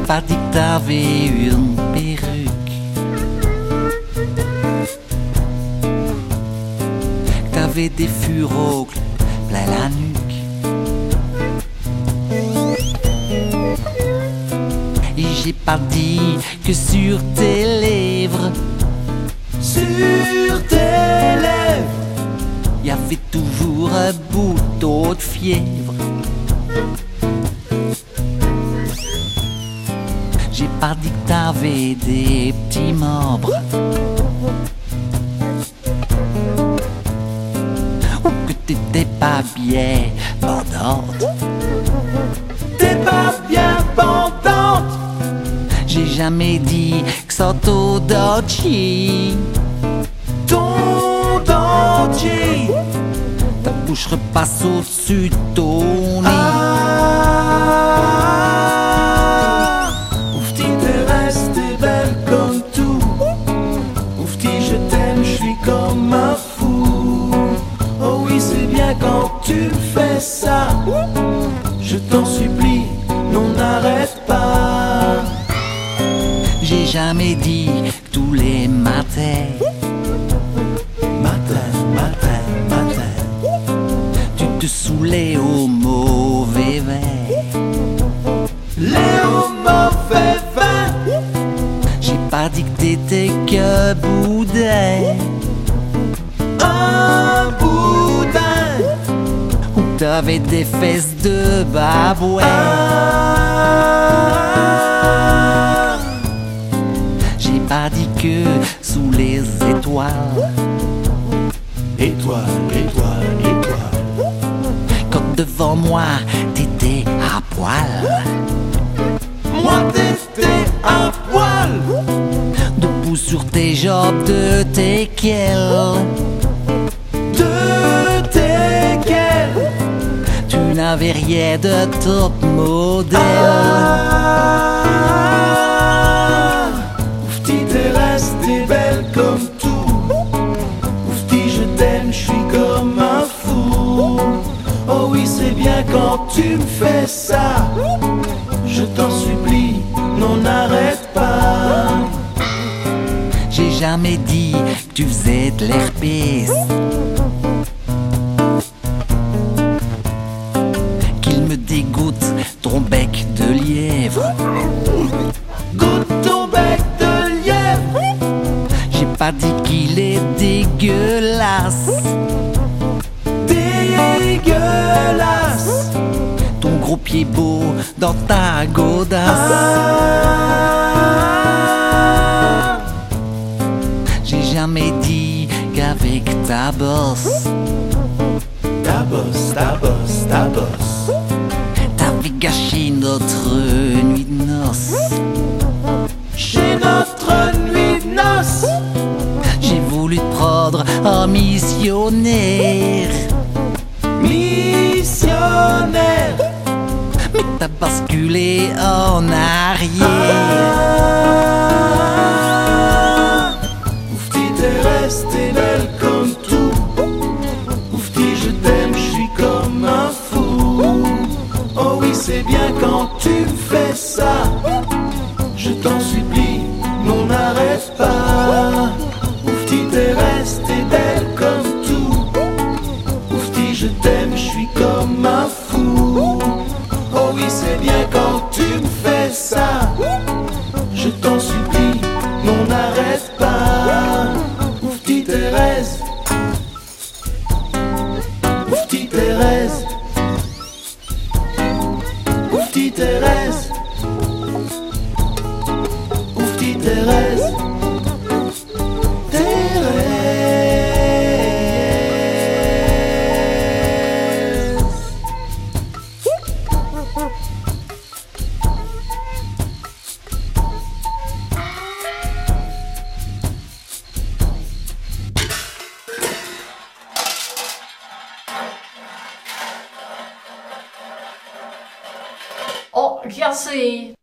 pas dit que t'avais une perruque, que t'avais des furoncles plein la nuque. Et j'ai pas dit que sur tes lèvres, y avait toujours un bouton de fièvre. J'ai pas dit que t'avais des petits membres, ou que t'étais pas bien pendante. T'es pas bien pendante. J'ai jamais dit que sans ton dentier, Ton dentier. ta bouche repasse au-dessus de ton nez. Oufti, t'es restée belle comme tout. Oufti, je t'aime, je suis comme un fou. Oh oui, c'est bien quand tu me fais ça. Je t'en supplie, non, n'arrête pas. J'ai jamais dit que tous les matins, Matin, tu te saoulais au mauvais vin. Léo mauvais vin. J'ai pas dit que t'étais qu'un boudin, Un boudin. ou que t'avais des fesses de babouin. J'ai pas dit que sous les étoiles, Étoile, étoile, étoile. quand devant moi t'étais à poil, Moi t'étais à poil. debout sur tes jambes de teckel. De tesquelles. Tu n'avais rien de top modèle. Oufti, t'es restée belle comme tout. Oufti, je t'aime, je suis comme un fou. Oh oui, c'est bien quand tu me fais ça. Je t'en supplie, non, n'arrête pas. J'ai jamais dit que tu faisais de l'herpès, qu'il me dégoûte ton bec de lièvre. Goûte ton bec de lièvre. J'ai pas dit qu'il est dégueulasse, Dégueulasse. ton gros pied beau dans ta godasse. J'ai jamais dit qu'avec ta bosse, Ta bosse, ta bosse, ta bosse. t'avais gâché notre nuit de noces. Chez notre nuit de noces. J'ai voulu te prendre en missionnaire, Missionnaire. mais t'as basculé en arrière. Oufti, t'es restée belle comme tout. Oufti, je t'aime, je suis comme un fou. Oh oui, c'est bien quand tu me fais ça. Je t'en supplie, non, n'arrête pas. Oufti, t'es restée belle comme tout. Oufti, je t'aime, je suis comme un fou. Oh oui, c'est bien quand tu me fais ça. Je t'en supplie, non, n'arrête pas. Oufti, Thérèse. Oufti, Thérèse. Oufti, Thérèse. Oufti, Thérèse. Oh, já sei.